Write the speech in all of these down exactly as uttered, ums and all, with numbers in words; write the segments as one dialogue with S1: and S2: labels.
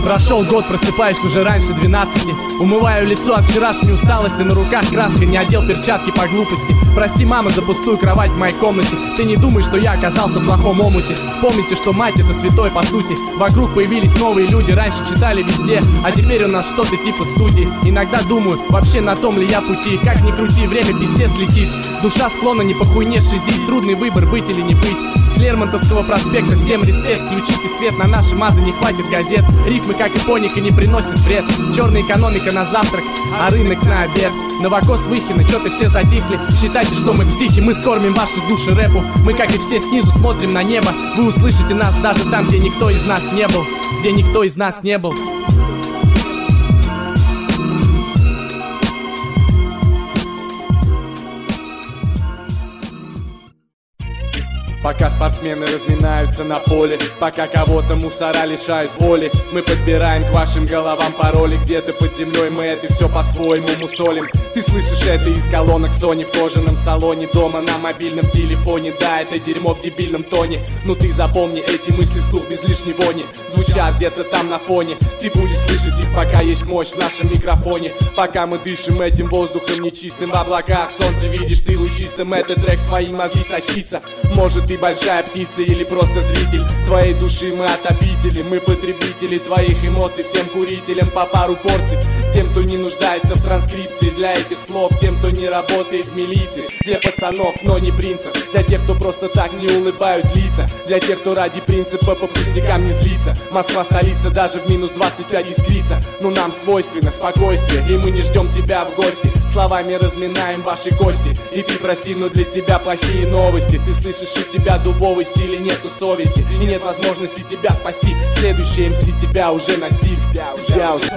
S1: Прошел год, просыпаюсь уже раньше двенадцати. Умываю лицо от вчерашней усталости. На руках краска, не одел перчатки по глупости. Прости, мама, за пустую кровать в моей комнате. Ты не думай, что я оказался в плохом омуте. Помните, что мать это святой по сути. Вокруг появились новые люди, раньше читали везде, а теперь у нас что-то типа студии. Иногда думаю, вообще на том ли я пути. Как ни крути, время пиздец летит. Душа склонна не по хуйне шизить. Трудный выбор, быть или не быть. С Лермонтовского проспекта всем респект. Включите свет, на наши мазы не хватит газет. Рифмы как ипоника не приносит вред. Черная экономика на завтрак, а рынок на обед. Новокос Выхина, чё-то все затихли. Считайте, что мы психи, мы скормим ваши души рэпу. Мы, как и все, снизу смотрим на небо. Вы услышите нас даже там, где никто из нас не был. Где никто из нас не был.
S2: Пока спортсмены разминаются на поле, пока кого-то мусора лишают воли, мы подбираем к вашим головам пароли. Где-то под землей мы это все по-своему мусолим. Ты слышишь это из колонок Sony в кожаном салоне, дома на мобильном телефоне. Да, это дерьмо в дебильном тоне. Ну ты запомни, эти мысли вслух без лишней вони звучат где-то там на фоне. Ты будешь слышать их, пока есть мощь в нашем микрофоне. Пока мы дышим этим воздухом нечистым в облаках. Солнце видишь ты лучистым, этот трек в твои мозги сочится. Может ты большая птица или просто зритель твоей души, мы отопители. Мы потребители твоих эмоций, всем курителям по пару порций. Тем, кто не нуждается в транскрипции для этих слов, тем, кто не работает в милиции. Для пацанов, но не принцев. Для тех, кто просто так не улыбают лица. Для тех, кто ради принципа по пустякам не злится. Москва столица, даже в минус двадцать пять искрится. Но нам свойственно спокойствие, и мы не ждем тебя в гости. Словами разминаем ваши кости. И ты прости, но для тебя плохие новости. Ты слышишь, у тебя дубовый стиль, и нету совести, и нет возможности тебя спасти. Следующий эм си тебя уже настиг. Тебя уже...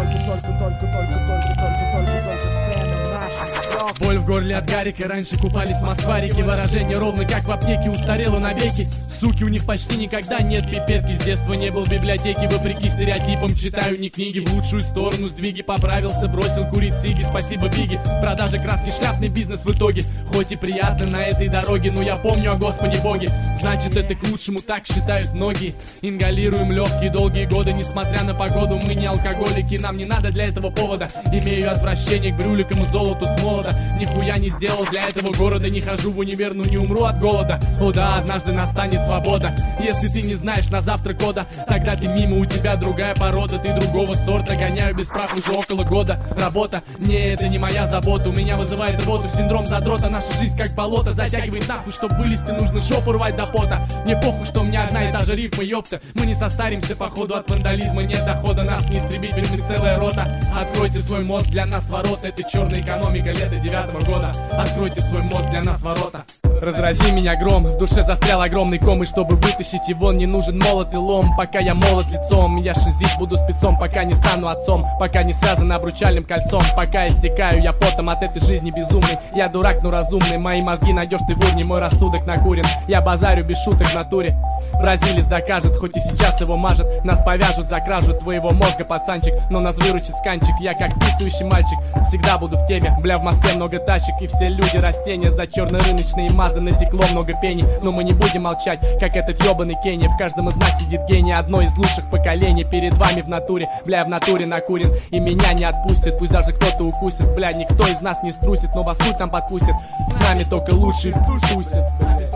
S1: Боль в горле от гарика, раньше купались москварики. Выражение ровно как в аптеке, устарело навеки. Суки, у них почти никогда нет пипетки. С детства не был в библиотеке, вопреки стереотипам. Читаю не книги, в лучшую сторону сдвиги. Поправился, бросил курить сиги, спасибо Биги. Продажа краски, шляпный бизнес в итоге. Хоть и приятно на этой дороге, но я помню о Господе Боге. Значит это к лучшему, так считают многие. Ингалируем легкие долгие годы, несмотря на погоду. Мы не алкоголики, нам не надо для этого повода. Имею отвращение к брюликам и золоту с молода. Нихуя не сделал для этого города. Не хожу в универ, но не умру от голода. О да, однажды настанет свобода. Если ты не знаешь на завтра кода, тогда ты мимо, у тебя другая порода. Ты другого сорта, гоняю без прав уже около года. Работа, не, это не моя забота. У меня вызывает рвоту синдром задрота. Наша жизнь как болото, затягивает нахуй. Чтоб вылезти, нужно жопу рвать до пота. Мне похуй, что у меня одна и та же рифма, ёпта. Мы не состаримся, походу, от вандализма нет дохода. Нас не истребить, ведь мы целая рота. Откройте свой мозг, для нас ворота. Это черная экономика лета девятого года. Откройте свой мозг, для нас ворота. Разрази меня гром, в душе застрял огромный ком. И чтобы вытащить его, не нужен молот и лом. Пока я молод лицом, я шизить буду спецом. Пока не стану отцом, пока не связан обручальным кольцом. Пока истекаю я потом от этой жизни безумной. Я дурак, но разумный, мои мозги найдешь ты в урне. Мой рассудок накурен, я базарю без шуток в натуре. Бразилец докажет, хоть и сейчас его мажет. Нас повяжут за кражу твоего мозга, пацанчик. Но нас выручит сканчик, я как писающий мальчик. Всегда буду в теме, бля, в Москве много тачек. И все люди растения, за черно-рыночные мазы натекло много пени. Но мы не будем молчать, как этот ебаный Кенни. В каждом из нас сидит гений, одно из лучших поколений. Перед вами в натуре, бля, в натуре накурен. И меня не отпустит, пусть даже кто-то укусит. Бля, никто из нас не струсит, но вас хуй там подпустит. С нами только лучшие тусят.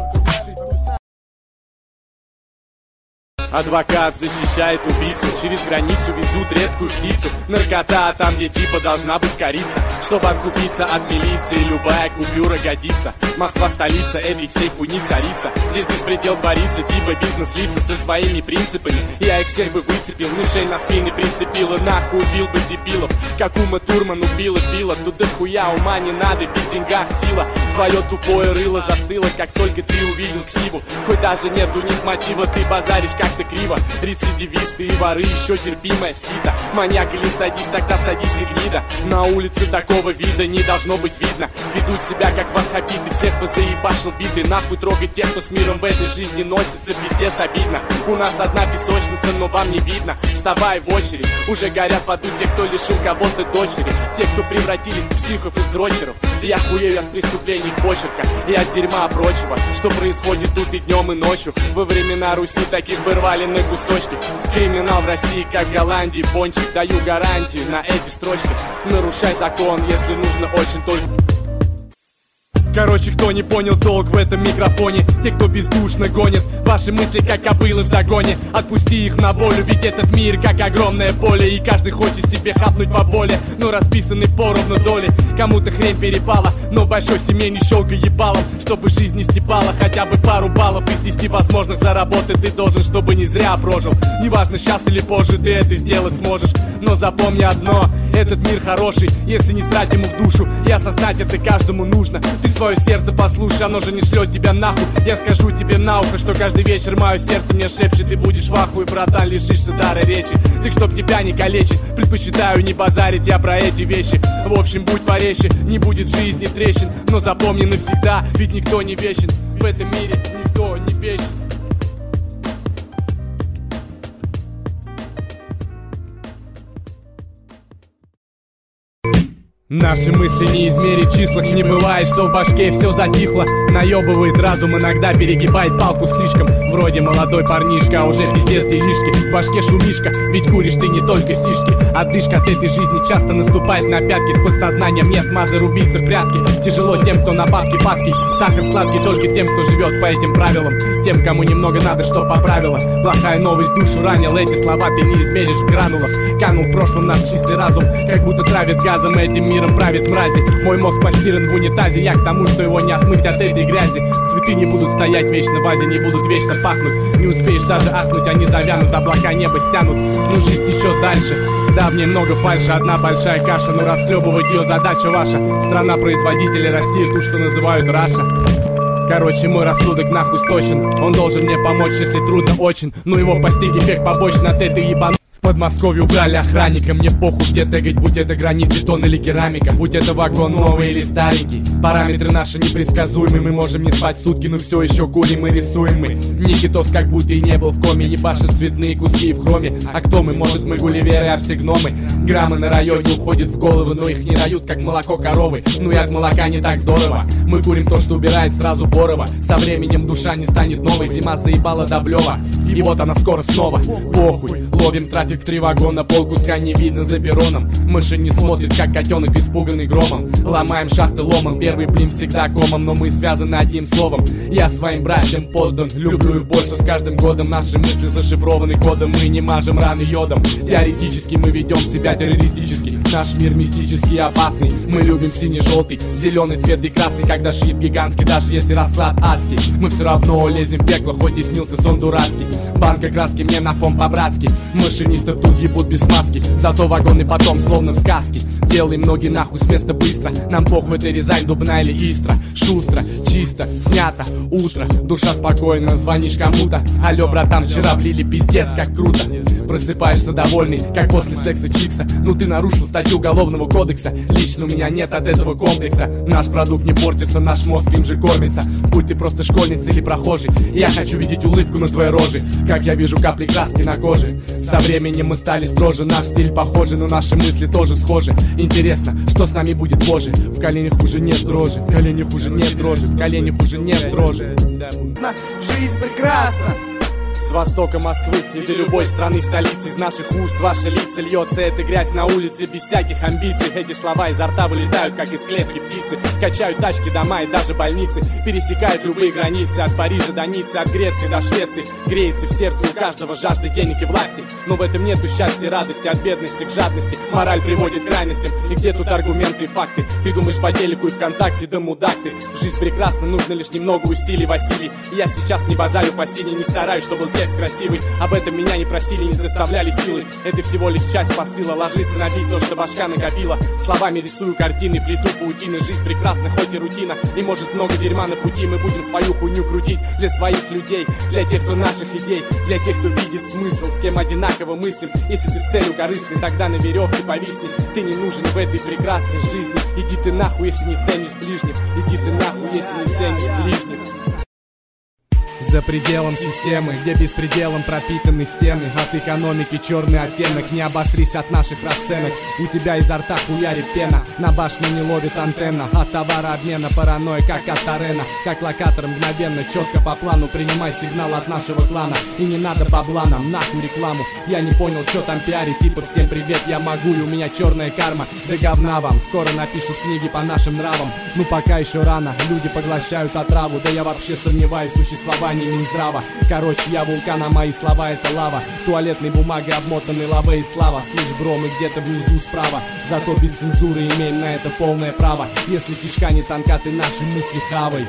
S2: Адвокат защищает убийцу, через границу везут редкую птицу. Наркота там, где типа должна быть корица. Чтобы откупиться от милиции, любая купюра годится. Москва столица, этой всей хуйни царица. Здесь беспредел творится, типа бизнес-лица со своими принципами. Я их всех бы выцепил, мишень на спины прицепила. Нахуй убил бы дебилов, как Ума Турман убила пила. Тут до хуя ума не надо, ведь в деньгах сила. Твое тупое рыло застыло, как только ты увидел ксиву. Хоть даже нет у них мотива, ты базаришь как криво. Рецидивисты и воры, еще терпимая свита. Маньяк или садист, тогда садись ты гнида. На улице такого вида не должно быть видно. Ведут себя как ваххабиты, всех позаебашил биты. Нахуй трогать тех, кто с миром в этой жизни носится, пиздец обидно. У нас одна песочница, но вам не видно. Вставай в очередь, уже горят в аду те, кто лишил кого-то дочери. Те, кто превратились в психов и дрочеров.
S1: Я хуею от преступлений в почерках и от дерьма прочего, что происходит тут и днем, и ночью. Во времена Руси таких бы рвали на кусочки. Криминал в России, как в Голландии, пончик. Даю гарантии на эти строчки. Нарушай закон, если нужно очень только... Короче, кто не понял толк в этом микрофоне, те, кто бездушно гонит ваши мысли, как кобылы в загоне. Отпусти их на волю, ведь этот мир как огромное поле, и каждый хочет себе хапнуть по боли, но расписаны поровну доли. Кому-то хрень перепала, но большой семье не щелкай ебалом, чтобы жизнь не степала хотя бы пару баллов из десяти возможных. Заработать ты должен, чтобы не зря прожил. Неважно, сейчас или позже ты это сделать сможешь, но запомни одно: этот мир хороший, если не срать ему в душу. И осознать это каждому нужно. Ты свое сердце послушай, оно же не шлет тебя нахуй. Я скажу тебе на ухо, что каждый вечер мое сердце мне шепчет: ты будешь в ахуе, братан, лишишься дара речи. Так чтоб тебя не калечить, предпочитаю не базарить я про эти вещи. В общем, будь порезче, не будет в жизни трещин. Но запомни навсегда, ведь никто не вечен. В этом мире никто не вечен. Наши мысли не измерить числах. Не бывает, что в башке все затихло. Наебывает разум, иногда перегибает палку слишком. Вроде молодой парнишка, а уже пиздец делишки. В башке шумишка, ведь куришь ты не только сишки. Отдышка от этой жизни часто наступает на пятки. С подсознанием нет мазы рубиться в прятки. Тяжело тем, кто на бабки падки. Сахар сладкий только тем, кто живет по этим правилам. Тем, кому немного надо, что поправило. Плохая новость душу ранил, эти слова ты не измеришь в гранулах. Канул в прошлом наш чистый разум, как будто травит газом этим миром. Правит мрази. Мой мозг постиран в унитазе. Я к тому, что его не отмыть от этой грязи. Цветы не будут стоять вечно в вазе, не будут вечно пахнуть. Не успеешь даже ахнуть, они завянут, облака небо стянут. Но жизнь течет дальше. Да, в ней много фальши, одна большая каша, но расхлебывать ее задача ваша. Страна производителей, Россия, ту, что называют Раша. Короче, мой рассудок нахуй сточен. Он должен мне помочь, если трудно очень. Но его постиг эффект побочный от этой ебаной. В Подмосковье убрали охранника. Мне похуй где тегать, будь это гранит, бетон или керамика. Будь это вагон новый или старенький. Параметры наши непредсказуемы. Мы можем не спать сутки, но все еще курим и рисуем мы. Никитос как будто и не был в коме. Ебашит цветные куски в хроме. А кто мы? Может мы гулливеры, а все гномы. Граммы на районе уходят в головы, но их не дают, как молоко коровы. Ну и от молока не так здорово. Мы курим то, что убирает сразу Борова. Со временем душа не станет новой. Зима заебала до блева. И вот она скоро снова. Похуй, ловим трафик в три вагона. Полкуска не видно за перроном. Машинист смотрит, как котенок, испуганный громом. Ломаем шахты ломом, первый блин всегда комом. Но мы связаны одним словом. Я своим братьям поддан, люблю их больше с каждым годом. Наши мысли зашифрованы кодом. Мы не мажем раны йодом. Теоретически мы ведем себя террористически. Наш мир мистический и опасный. Мы любим синий-желтый, зеленый цвет и красный. Когда шрифт гигантский, даже если расклад адский, мы все равно лезем в пекло, хоть и снился сон дурацкий. Банка краски мне на фон по-братски. Машинистов тут ебут без маски. Зато вагоны потом словно в сказке. Делаем ноги нахуй с места быстро. Нам похуй, это Рязань, Дубна или Истра. Шустро, чисто, снято, утро. Душа спокойна, звонишь кому-то. Алло, братан, вчера влили пиздец, как круто. Просыпаешься довольный, как после секса чикса. Ну ты нарушил статью уголовного кодекса. Лично у меня нет от этого комплекса. Наш продукт не портится, наш мозг им же кормится. Будь ты просто школьница или прохожий, я хочу видеть улыбку на твоей роже. Как я вижу капли краски на коже. Со временем мы стали строже. Наш стиль похожий, но наши мысли тоже схожи. Интересно, что с нами будет позже. В коленях уже нет дрожи. В коленях уже нет дрожи. В коленях уже нет дрожи.
S2: Жизнь прекрасна. С востока Москвы и до любой страны столицы. Из наших уст ваши лица льется эта грязь на улице без всяких амбиций. Эти слова изо рта вылетают, как из клетки птицы. Качают тачки, дома и даже больницы. Пересекают любые границы. От Парижа до Ниццы, от Греции до Швеции. Греется в сердце у каждого жажда денег и власти. Но в этом нету счастья и радости. От бедности к жадности мораль приводит к крайностям. И где тут аргументы и факты? Ты думаешь по телеку и ВКонтакте, да мудак ты. Жизнь прекрасна, нужно лишь немного усилий, Василий. И я сейчас не базарю по силе, не стараюсь, чтобы текст красивый. Об этом меня не просили, не заставляли силы. Это всего лишь часть посыла. Ложится на бит то, что башка накопила. Словами рисую картины, плету паутины. Жизнь прекрасна, хоть и рутина. И может много дерьма на пути. Мы будем свою хуйню крутить для своих людей. Для тех, кто наших идей. Для тех, кто видит смысл, с кем одинаково мыслим. Если ты с целью корыстный, тогда на веревке повисни. Ты не нужен в этой прекрасной жизни. Иди ты нахуй, если не ценишь ближних. Иди ты нахуй, если не ценишь ближних.
S1: За пределом системы, где беспределом пропитаны стены. От экономики черный оттенок, не обострись от наших расценок. У тебя изо рта хуярит пена, на башне не ловит антенна. От товарообмена паранойя, как от арена. Как локатор мгновенно, четко по плану. Принимай сигнал от нашего клана. И не надо бабла нам, нахуй рекламу. Я не понял, что там пиарить, типа всем привет, я могу, и у меня черная карма. Да говна вам, скоро напишут книги по нашим нравам. Ну пока еще рано, люди поглощают отраву. Да я вообще сомневаюсь в существовании Минздрава. Короче, я вулкан, а мои слова это лава. Туалетной бумагой обмотанной лавой и слава. Слышь, бро, мы где-то внизу справа. Зато без цензуры имеем на это полное право. Если кишка не тонка, ты наши мысли хавай.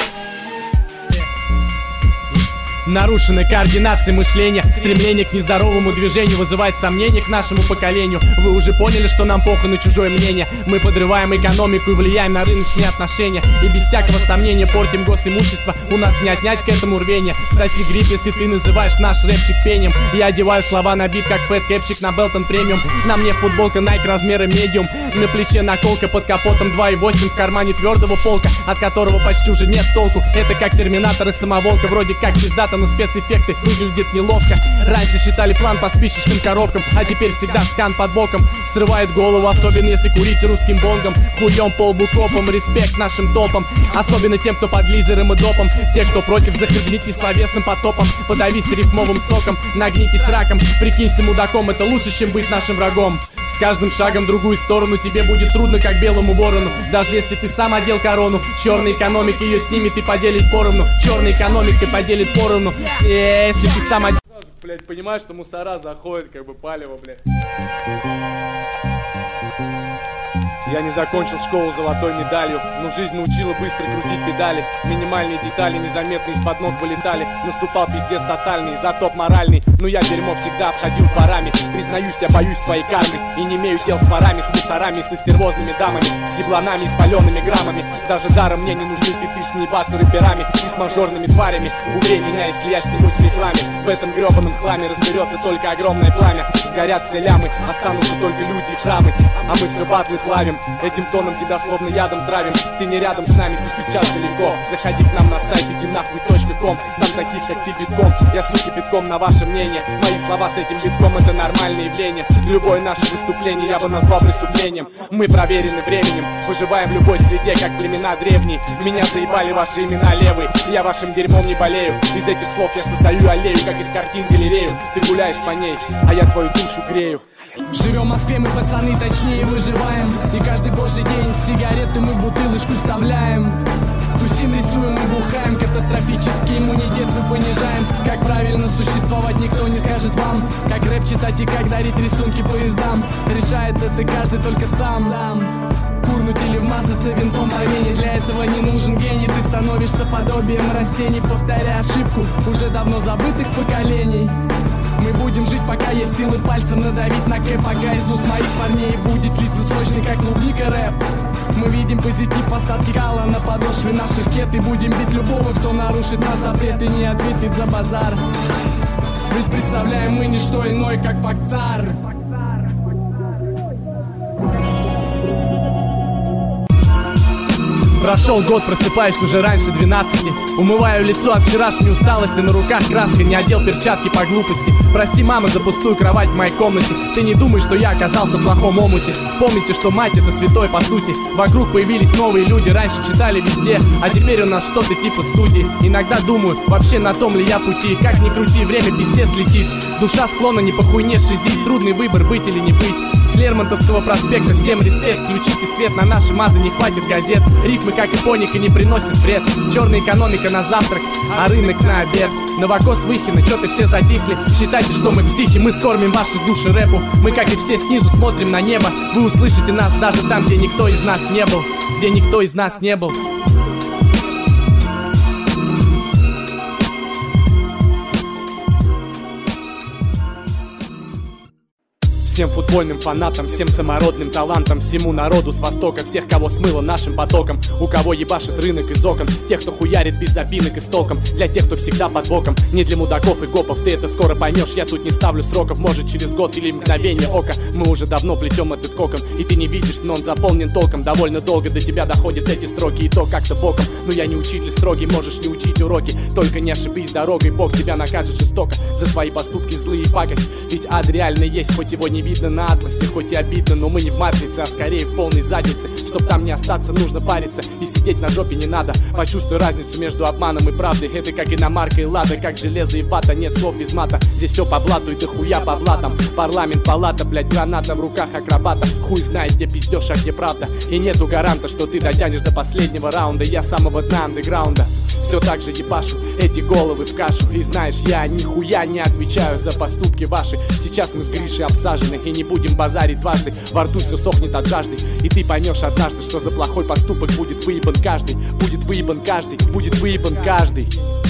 S1: Нарушены координации мышления. Стремление к нездоровому движению вызывает сомнения к нашему поколению. Вы уже поняли, что нам похуй на чужое мнение. Мы подрываем экономику и влияем на рыночные отношения. И без всякого сомнения портим госимущество. У нас не отнять к этому рвения. Соси грипп, если ты называешь наш рэпчик пением. Я одеваю слова на бит, как Фэт Кэпчик на Белтон премиум. На мне футболка Nike размера медиум. На плече наколка, под капотом два и восемь. В кармане твердого полка, от которого почти уже нет толку. Это как Терминатор и Самоволка. Вроде как пиздата, но спецэффекты выглядит неловко. Раньше считали план по спичечным коробкам, а теперь всегда скан под боком. Срывает голову, особенно если курить русским бонгом. Хуем по лбу копом, респект нашим топам. Особенно тем, кто под лизером и допом. Те, кто против, захлебнитесь словесным потопом. Подавись рифмовым соком, нагнитесь раком. Прикинься мудаком, это лучше, чем быть нашим врагом. С каждым шагом в другую сторону тебе будет трудно, как белому ворону. Даже если ты сам одел корону. Черная экономика ее снимет и поделит поровну. Черная экономика поделит поровну. Если ты сам одел... Блять, понимаешь, что мусора заходят, как бы палево, блядь. Я не закончил школу золотой медалью, но жизнь научила быстро крутить педали. Минимальные детали незаметно из-под ног вылетали. Наступал пиздец тотальный, затоп моральный. Но я дерьмо всегда обходил дворами. Признаюсь, я боюсь своей кармы. И не имею дел с ворами, с мусорами, со стервозными дамами, с ебланами и спаленными граммами. Даже даром мне не нужны ты с неебаться рэперами и с мажорными тварями. Убей меня, если я снимусь в рекламе. В этом гребаном хламе разберется только огромное пламя. Сгорят все лямы, останутся только люди и храмы. А мы все батлы плавим. Этим тоном тебя словно ядом травим. Ты не рядом с нами, ты сейчас далеко. Заходи к нам на сайт иди нахуй точка ком. Там таких как ты битком. Я суки битком на ваше мнение. Мои слова с этим битком это нормальное явление. Любое наше выступление я бы назвал преступлением. Мы проверены временем, выживаем в любой среде, как племена древние. Меня заебали ваши имена левые. Я вашим дерьмом не болею. Из этих слов я создаю аллею, как из картин галерею. Ты гуляешь по ней, а я твою душу грею. Живем в Москве, мы пацаны, точнее выживаем. И каждый божий день сигареты мы в бутылочку вставляем. Тусим, рисуем и бухаем. Катастрофический иммунитет свой понижаем. Как правильно существовать никто не скажет вам. Как рэп читать и как дарить рисунки поездам. Решает это каждый только сам, сам. Курнуть или вмазаться винтом по вене. Для этого не нужен гений. Ты становишься подобием растений, повторяя ошибку уже давно забытых поколений. Мы будем жить, пока есть силы пальцем надавить на кэп. Пока из уст моих парней будет литься сочный, как клубника рэп. Мы видим позитив, остатки кала на подошве наших кет. И будем бить любого, кто нарушит наш запрет и не ответит за базар. Ведь представляем мы не что иное, как фактар. Прошел год, просыпаюсь уже раньше двенадцати. Умываю лицо от вчерашней усталости. На руках краска, не одел перчатки по глупости. Прости, мама, за пустую кровать в моей комнате. Ты не думай, что я оказался в плохом омуте. Помните, что мать это святой по сути. Вокруг появились новые люди, раньше читали везде. А теперь у нас что-то типа студии. Иногда думаю, вообще на том ли я пути. Как ни крути, время пиздец летит. Душа склонна не по хуйне шизить. Трудный выбор, быть или не быть. С Лермонтовского проспекта всем респект. Включите свет, на наши мазы не хватит газет. Рифмы как ипоника не приносит вред. Черная экономика на завтрак, а рынок на обед. Новокос Выхина, чё-то все затихли. Считайте, что мы психи, мы скормим ваши души рэпу. Мы, как и все, снизу смотрим на небо. Вы услышите нас даже там, где никто из нас не был. Где никто из нас не был.
S2: Всем футбольным фанатам, всем самородным талантам, всему народу с востока, всех, кого смыло нашим потоком, у кого ебашит рынок из окон, тех, кто хуярит без запинок и стоком, для тех, кто всегда под боком, не для мудаков и гопов, ты это скоро поймешь, я тут не ставлю сроков, может через год или мгновение ока, мы уже давно плетем этот кокон, и ты не видишь, но он заполнен толком, довольно долго до тебя доходят эти строки, и то как-то боком, но я не учитель строгий, можешь не учить уроки, только не ошибись дорогой, Бог тебя накажет жестоко, за твои поступки злые и пакость, ведь ад реально есть, хоть его не видно на атласе, хоть и обидно, но мы не в матрице, а скорее в полной заднице. Чтоб там не остаться, нужно париться, и сидеть на жопе не надо. Почувствуй разницу между обманом и правдой. Это как иномарка и лада, как железо и вата. Нет слов без мата, здесь все по блату, и ты хуя по блатам. Парламент, палата, блять, граната в руках акробата. Хуй знает, где пиздешь, а где правда. И нету гаранта, что ты дотянешь до последнего раунда. Я самого дна андеграунда. Все так же ебашу эти головы в кашу. И знаешь, я нихуя не отвечаю за поступки ваши. Сейчас мы с Гришей обсажены, и не будем базарить дважды. Во рту все сохнет от жажды, и ты поймешь однажды, что за плохой поступок будет выебан каждый. Будет выебан каждый, будет выебан каждый.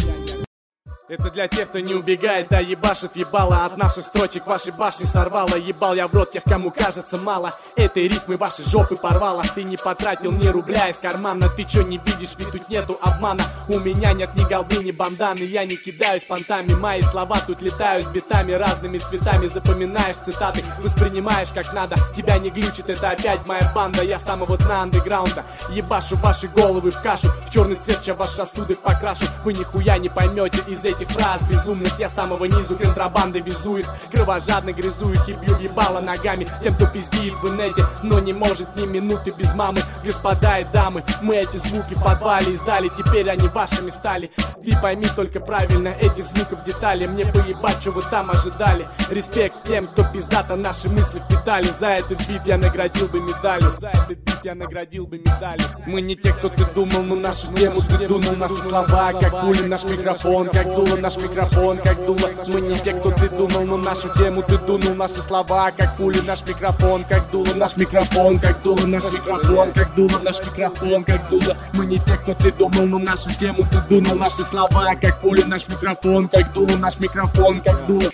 S2: Это для тех, кто не убегает, а ебашит ебало. От наших строчек вашей башни сорвало. Ебал я в рот тех, кому кажется мало. Этой ритмы ваши жопы порвало. Ты не потратил ни рубля из кармана. Ты чё не видишь, ведь тут нету обмана. У меня нет ни голды, ни банданы. Я не кидаюсь понтами, мои слова тут летаю с битами разными цветами. Запоминаешь цитаты, воспринимаешь как надо. Тебя не глючит, это опять моя банда. Я с самого дна андеграунда. Ебашу ваши головы в кашу. В черный цвет, чем ваши сосуды покрашу. Вы нихуя не поймете из этих фраз безумных. Я с самого низу контрабанды везу их. Кровожадно грызу их и бью ебало ногами тем, кто пиздит в инете, но не может ни минуты без мамы. Господа и дамы, мы эти звуки в подвале издали. Теперь они вашими стали. Ты пойми только правильно этих звуков детали. Мне поебать, что вы там ожидали. Респект тем, кто пиздато наши мысли впитали. За этот бит я наградил бы медалью. За этот бит я наградил бы медалью. Мы не те, кто ты думал, но нашу тему ты дунул. Наши слова, как пули, наш микрофон, как дуло. Наш микрофон, как дуло. Мы не те, кто ты думал, но нашу тему ты дунул. Наши слова, как пули, наш микрофон, как дуло. Наш микрофон, как дуло. Наш микрофон, как дуло. Наш микрофон, как дуло. Мы не те, кто ты думал, но нашу тему ты дунул. Наши слова, как пули, наш микрофон, как дуло. Наш микрофон, как дуло.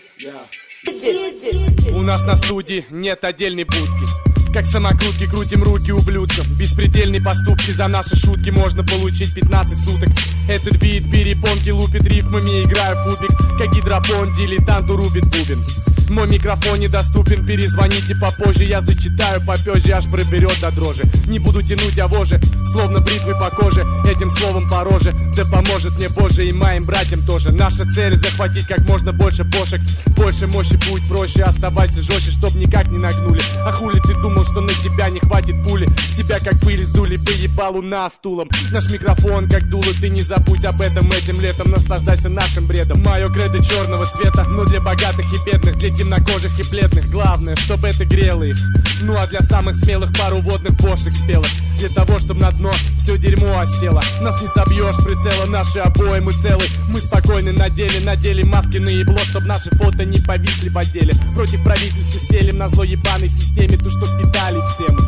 S2: У нас на студии нет отдельной будки. Как самокрутки, крутим руки ублюдкам. Беспредельные поступки, за наши шутки можно получить пятнадцать суток. Этот бит перепонки лупит рифмами, играю в футбик. Как гидропон, дилетанту рубит бубен. Мой микрофон недоступен, перезвоните попозже. Я зачитаю попозже, аж проберет до дрожи. Не буду тянуть авожи, словно бритвы по коже. Этим словом по роже, да поможет мне Боже и моим братьям тоже. Наша цель захватить как можно больше бошек. Больше мощи, будет проще, оставайся жестче, чтоб никак не нагнули. А хули ты думал, что на тебя не хватит пули? Тебя как пыль сдули по ебалу на стулом. Наш микрофон как дуло, ты не забудь об этом этим летом. Наслаждайся нашим бредом. Мое кредо черного цвета, но для богатых и бедных, для темнокожих и бледных. Главное, чтобы это грело их. Ну а для самых смелых пару водных бошек спелых. Для того, чтобы на дно все дерьмо осело. Нас не собьешь прицела, наши обои мы целы. Мы спокойны на деле, надели маски на ебло, чтоб наши фото не повисли в отделе. Против правительства стелим на зло ебаной системе то, что впитали все мы.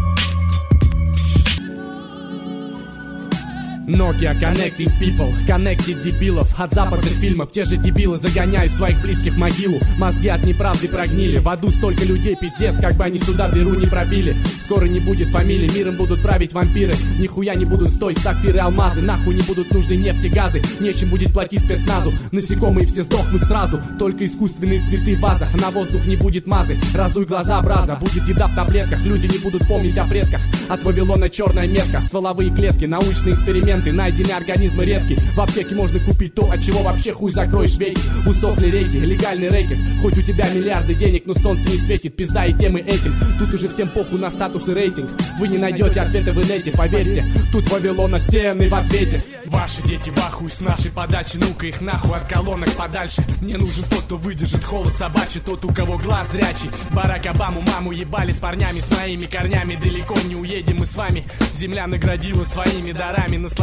S2: Nokia Connecting People, Connected дебилов. От западных фильмов те же дебилы загоняют своих близких в могилу. Мозги от неправды прогнили. В аду столько людей, пиздец, как бы они сюда дыру не пробили. Скоро не будет фамилий, миром будут править вампиры. Нихуя не будут стоить сапфиры, алмазы. Нахуй не будут нужны нефть и газы. Нечем будет платить спецназу. Насекомые все сдохнут сразу. Только искусственные цветы в вазах. На воздух не будет мазы. Разуй глаза, образа. Будет еда в таблетках. Люди не будут помнить о предках. От Вавилона черная метка. Стволовые клетки, научные эксперименты. Найдены организмы редкие. В аптеке можно купить то, от чего вообще хуй закроешь веки. Усохли реки, легальный рэкет. Хоть у тебя миллиарды денег, но солнце не светит. Пизда и темы этим. Тут уже всем похуй на статус и рейтинг. Вы не найдете ответы в инете, поверьте. Тут Вавилона стены в ответе. Ваши дети в ахуе с нашей подачи. Ну-ка их нахуй от колонок подальше. Мне нужен тот, кто выдержит холод собачий. Тот, у кого глаз зрячий. Барак Обаму маму ебали с парнями. С моими корнями далеко не уедем мы с вами. Земля наградила своими дарами. Наслаждайтесь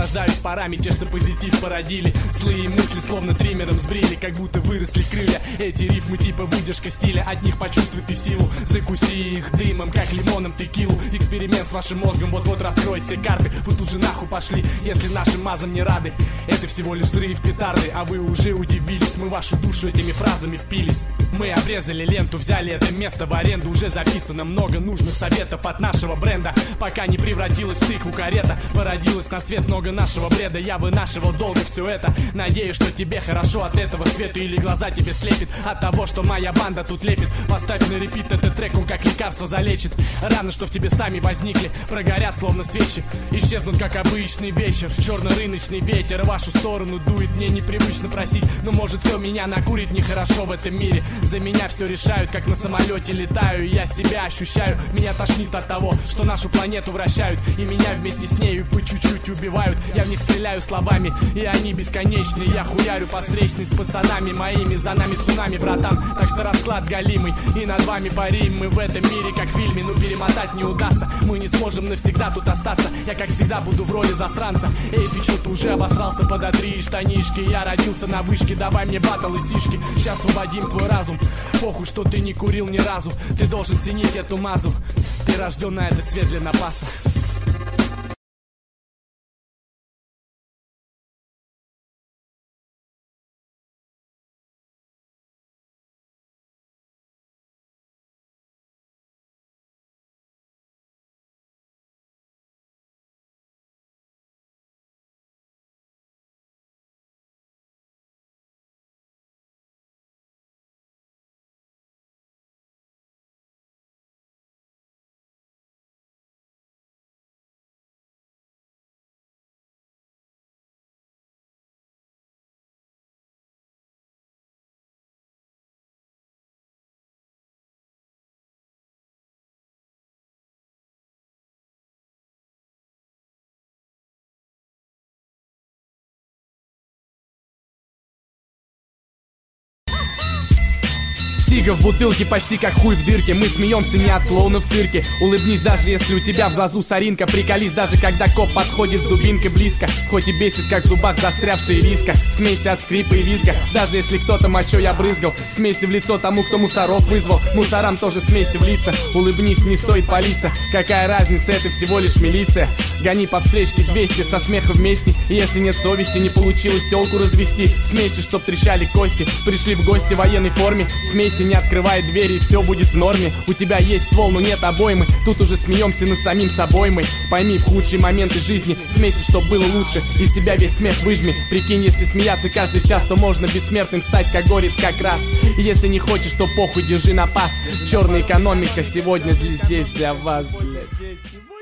S1: Наслаждаюсь парами, те, что позитив породили. Злые мысли словно триммером сбрили, как будто выросли крылья. Эти рифмы типа выдержка стиля, от них почувствуй ты силу. Закуси их дымом, как лимоном текилу. Эксперимент с вашим мозгом вот-вот раскроет все карты. Вы тут же нахуй пошли, если нашим мазам не рады. Это всего лишь взрыв петарды, а вы уже удивились. Мы вашу душу этими фразами впились. Мы обрезали ленту, взяли это место в аренду. Уже записано много нужных советов от нашего бренда. Пока не превратилась в тыкву карета, породилось на свет много нашего бреда. Я вынашивал долго все это, надеюсь, что тебе хорошо от этого света. Или глаза тебе слепит от того, что моя банда тут лепит. Поставь на репит этот трек, он как лекарство залечит раны, что в тебе сами возникли, прогорят словно свечи, исчезнут как обычный вечер. Черно-рыночный ветер в вашу сторону дует. Мне непривычно просить, но может кто меня накурит. Нехорошо в этом мире, за меня все решают, как на самолете летаю. Я себя ощущаю, меня тошнит от того, что нашу планету вращают, и меня вместе с нею по чуть-чуть убивают. Я в них стреляю словами, и они бесконечны. Я хуярю по встречной с пацанами моими. За нами цунами, братан, так что расклад галимый, и над вами парим. Мы в этом мире как в фильме, но перемотать не удастся. Мы не сможем навсегда тут остаться. Я как всегда буду в роли засранца. Эй, ты что-то уже обосрался, подотри штанишки. Я родился на вышке, давай мне батл и сишки. Сейчас освободим твой разум. Похуй, что ты не курил ни разу. Ты должен ценить эту мазу. Ты рожден на этот свет для напаса. Сига в бутылке почти как хуй в дырке. Мы смеемся не от клоуна в цирке. Улыбнись, даже если у тебя в глазу соринка. Приколись, даже когда коп подходит с дубинкой близко. Хоть и бесит, как в зубах застрявшие риска. Смейся от скрипа и визга, даже если кто-то мочой я брызгал. Смейся в лицо тому, кто мусоров вызвал. Мусорам тоже смейся в лица. Улыбнись, не стоит палиться. Какая разница, это всего лишь милиция. Гони по встречке двести со смеха вместе. И если нет совести, не получилось тёлку развести. Смейся, чтоб трещали кости. Пришли в гости в военной форме. Смейся, не открывай двери, и все будет в норме. У тебя есть ствол, но нет обоймы. Тут уже смеемся над самим собой мы. Пойми, в худшие моменты жизни смейся, чтоб было лучше. Из себя весь смех выжми. Прикинь, если смеяться каждый час, то можно бессмертным стать, как горец как раз. И если не хочешь, то похуй, держи на пас. Черная экономика сегодня здесь для вас, блядь.